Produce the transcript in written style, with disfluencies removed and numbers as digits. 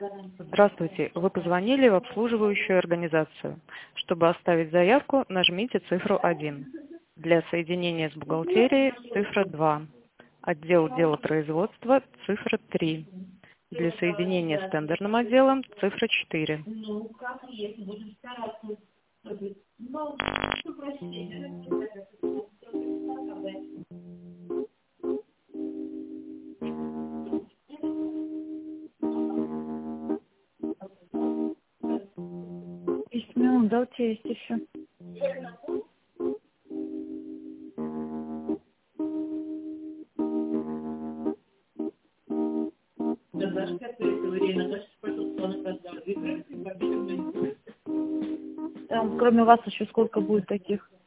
Здравствуйте, вы позвонили в обслуживающую организацию. Чтобы оставить заявку, нажмите цифру 1. Для соединения с бухгалтерией цифра 2. Отдел делопроизводства цифра 3. Для соединения с тендерным отделом цифра 4. Ну, как есть, будем стараться. Ну, прошу прощения. Минут, да, у тебя есть еще? Там, кроме вас, еще сколько будет таких?